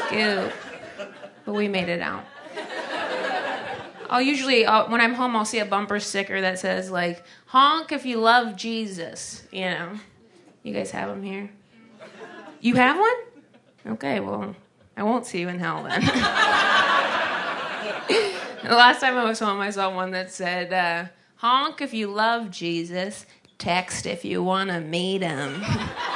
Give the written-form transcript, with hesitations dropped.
Scoop. But we made it out. I'll usually, when I'm home, I'll see a bumper sticker that says, like, honk if you love Jesus, you know. You guys have them here? You have one? Okay, well, I won't see you in hell then. The last time I was home, I saw one that said, honk if you love Jesus, text if you want to meet him.